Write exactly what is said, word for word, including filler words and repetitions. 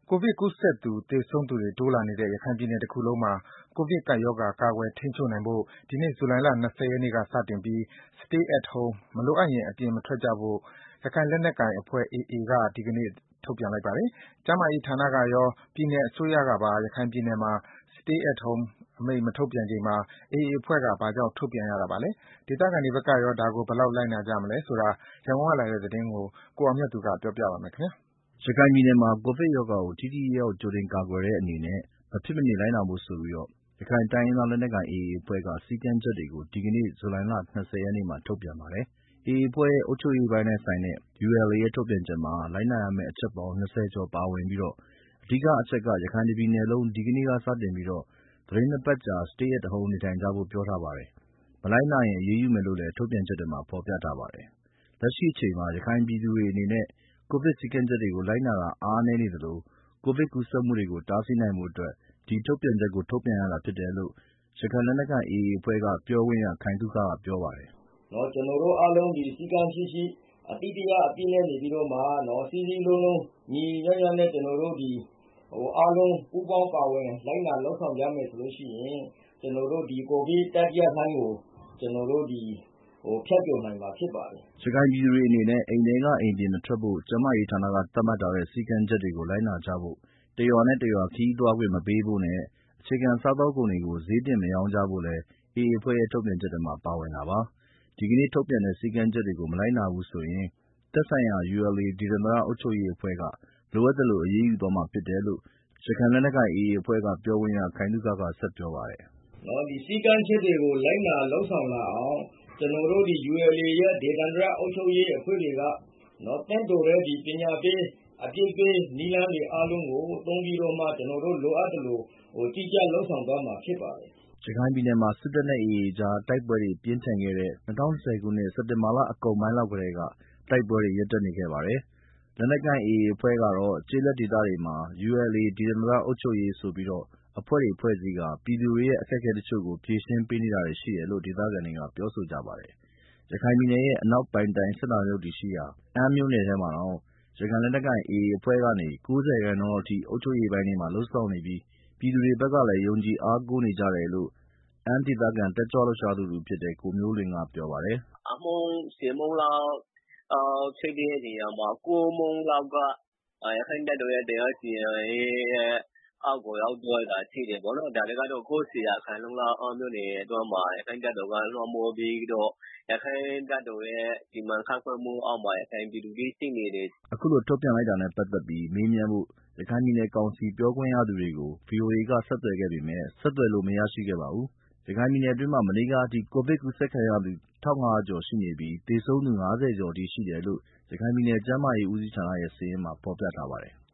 ကိုဗစ်ကူးစက်သူ သေဆုံးသူတွေ တိုးလာနေတဲ့ ရခိုင်ပြည်နယ်တခုလုံးမှာ ကိုဗစ်ကပ်ရောဂါ ကာကွယ်ထိန်းချုပ်နိုင်ဖို့ ဒီနေ့ ဇူလိုင်လ ၂၀ ရက်နေ့က စတင်ပြီး Stay at Home မလိုအပ်ရင် အပြင်မထွက်ကြဖို့ ရခိုင်လက်နက်ကိုင်အဖွဲ့ အေအေ က ဒီကနေ့ ထုတ်ပြန်လိုက်ပါတယ်။ ကျန်းမာရေးဌာနကရော ပြည်နယ်အစိုးရကပါ ရခိုင်ပြည်နယ်မှာ Stay at Home အမိန့် မထုတ်ပြန်ချိန်မှာ အေအေ အဖွဲ့က ဘာကြောင့် ထုတ်ပြန်ရတာပါလဲ။ ဒေသခံတွေဘက်ကရော ဒါကို ဘယ်လောက် လိုက်နာကြမလဲဆိုတာ ရန်ကုန်ကလာတဲ့သတင်းကို ကိုအောင်မြတ်သူက ပြောပြပါမယ်။ရခိုင်ပြည်နယ်မှာ ကိုဗစ်ရောဂါကို ထိထိရောက်ရောက် ကြိုတင်ကာကွယ်တဲ့အနေနဲ့ မဖြစ်မနေ လိုက်နာဖို့ဆိုပြီး ရခိုင်တိုင်းရင်းသားလက်နက်ကိုင် အေအေ အဖွဲ့က စည်းကမ်းချက်တွေကို ဒီကနေ့ ဇူလိုင်လ ၂၀ ရက်နေ့မှာ ထုတ်ပြန်ပါတယ်။ အေအေ အဖွဲ့ရဲ့ အုပ်ချုပ်ရေးပိုင်းနဲ့ဆိုင်တဲ့ ယူအယ်လ်အေ ရဲ့ ထုတ်ပြန်ချက်မှာ လိုက်နာရမယ့် အချက်ပေါင်း ၂၀ ကျော်ပါဝင်ပြီး အဓိကအချက်က ရခိုင်တပြည်နယ်လုံး ဒီကနေ့ကစတင်ပြီး သီတင်း ၂ ပတ်ကြာ Stay at Home နေထိုင်ကြဖို့ ပြောထားပါတယ်။ မလိုက်နာရင် အရေးယူမယ်လို့လည်း ထုတ်ပြန်ချက်ထဲမှာ ဖော်ပြထားပါတယ်။ လက်ရှိအချိန်မှာ ရခိုင်ပြည်သူတွေအနေနဲ့ ကိုဗစ်စည်းကမ်းချက်တွေကို လိုက်နာတာ အားနည်းနေသလို ကိုဗစ်ကူးစက်မှုတွေကို တားဆီးနိုင်ဖို့အတွက် ဒီထုတ်ပြန်ချက်ကို ထုတ်ပြန်ရတာဖြစ်တယ်လို့ ရခိုင်လက်နက်ကိုင် အေအေ အဖွဲ့က ပြောခွင့်ရ ခိုင်သုခက ပြောပါတယ်။ “ကျနော်တို့အားလုံး စည်းကမ်းရှိရှိ အသိတရားအပြည့်နဲ့နေပြီးတော့မှ စည်းစည်းလုံးလုံး ညီညီညွတ်ညွတ်နဲ့ ကျနော်တို့ အားလုံးပူးပေါင်းပါဝင် လိုက်နာလုပ်ဆောင်ကြမယ်ဆိုလို့ရှိရင် ကျနော်တို့ ဒီကိုဗစ်တတိယလှိုင်းကို ကျနော်တို့ ဖြတ်ကျော်နိုင်မှာဖြစ်ပါတယ်။ ” ရခိုင်ပြည်သူတွေအနေနဲ့ အိမ်ထဲက အိမ်ပြင်မထွက်ဖို့ ကျန်းမာရေးဌာနက သတ်မှတ်ထားတဲ့ စည်းကမ်းချက်တွေကို လိုက်နာကြဖို့၊ တရွာနဲ့တရွာ ခရီးသွားခွင့်မပေးဖို့နဲ့ အခြေခံစားသောက်ကုန်တွေကို ဈေးတင်မရောင်းကြဖို့လည်း အေအေ အဖွဲ့ရဲ့ ထုတ်ပြန်ချက်ထဲမှာ ပါဝင်တာပါ။ ဒီကနေ့ထုတ်ပြန်တဲ့ စည်းကမ်းချက်တွေကို မလိုက်နာဘူးဆိုရင် သက်ဆိုင်ရာ ယူအယ်လ်အေ ဒေသန္တရအုပ်ချုပ်ရေးအဖွဲ့က လိုအပ်သလို အရေးယူသွားမှာဖြစ်တယ်လို့ ရခိုင်လက်နက်ကိုင် အေအေ အဖွဲ့က ပြောခွင့်ရ ခိုင်သုခက ဆက်ပြောပါတယ်။ “စည်းကမ်းချက်တွေကို လိုက်နာလုပ်ဆောင်လာအောင် ကျနော်တို့ ယူအယ်လ်အေ ရဲ့ ဒေသန္တရအုပ်ချုပ်ရေးအဖွဲ့တွေက သင့်တော်တဲ့ ပညာပေး အသိပေးနည်းလမ်းတွေ အားလုံးကို သုံးပြီးတော့မှ ကျနော်တို့ လိုအပ်သလို ကြီးကြပ်လုပ်ဆောင်သွားမှာဖြစ်ပါတယ်။ ” ရခိုင်ပြည်နယ်မှာ စစ်တပ်နဲ့ အေအေ ကြား တိုက်ပွဲတွေ ပြင်းထန်ခဲ့တဲ့ ၂၀၂၀ ခုနှစ် စက်တင်ဘာလ အကုန်ပိုင်းလောက်ကတည်းက တိုက်ပွဲတွေ ရပ်တန့်နေခဲ့ပါတယ်။ လက်နက်ကိုင် အေအေ အဖွဲ့ကတော့ ကျေးလက်ဒေသတွေမှာ ယူအယ်လ်အေ ဒေသန္တရအုပ်ချုပ်ရေးဆိုပြီး အဖွဲ့တွေဖွဲ့စည်းကာ ပြည်သူတွေရဲ့ အခက်အခဲတချို့ကို ဖြေရှင်းပေးနေတာတွေရှိတယ်လို့ ဒေသခံတွေက ပြောဆိုကြပါတယ်။ ရခိုင်ပြည်နယ်ရဲ့ အနောက်ပိုင်းတိုင်းစစ်ဌာနချုပ်တည်ရှိရာ အမ်းမြို့နယ်ထဲမှာတောင် ရခိုင်လက်နက်ကိုင် အေအေ အဖွဲ့ကနေ ၉၀ ရာခိုင်နှုန်းလောက်အထိ အုပ်ချုပ်ရေးပိုင်းတွေမှာ လုပ်ဆောင်နေပြီး ပြည်သူတွေဘက်ကလည်း ယုံကြည်အားကိုးနေကြတယ်လို့ အမ်းဒေသခံ တက်ကြွလှုပ်ရှားသူတဦးဖြစ်တဲ့ ကိုမျိုးလွင်က ပြောပါတယ်။ “အမှု ၁၀ မှုလောက်ဖြစ်တဲ့နေရာမှာ ၉ မှုလောက်က ရခိုင့်တပ်တော်ရဲ့ တရားစီရင်ရေးအောက်ကို ရောက်သွားတာရှိတယ်ပေါ့နော်။ ဒါတွေကတော့ ၉၀ ရာခိုင်နှုန်းလောက် အမ်းမြို့နယ်အတွင်းမှာ ရခိုင့်တပ်တော်က လွှမ်းမိုးပြီးတော့ ရခိုင့်တပ်တော်ရဲ့ စီမံခန့်ခွဲမှုအောက်မှာ ရခိုင်ပြည်သူတွေ ရှိနေတယ်။ ” အခုလို ထုတ်ပြန်လိုက်တာနဲ့ပတ်သက်ပြီး မေးမြန်းဖို့ ရခိုင်ပြည်နယ်ကောင်စီ ပြောခွင့်ရသူတွေကို ဗွီအိုအေက ဆက်သွယ်ခဲ့ပေမဲ့ ဆက်သွယ်လို့ မရရှိခဲ့ပါဘူး။ ရခိုင်ပြည်နယ်အတွင်းမှာ မနေ့ကအထိ ကိုဗစ်ကူးစက်ခံရသူ ၁၅၀၀ ကျော်ရှိနေပြီး သေဆုံးသူ ၅၀ ကျော်အထိရှိတယ်လို့ ရခိုင်ပြည်နယ် ကျန်းမာရေးဦးစီးဌာနရဲ့ စာရင်းမှာ ဖော်ပြထားပါတယ်။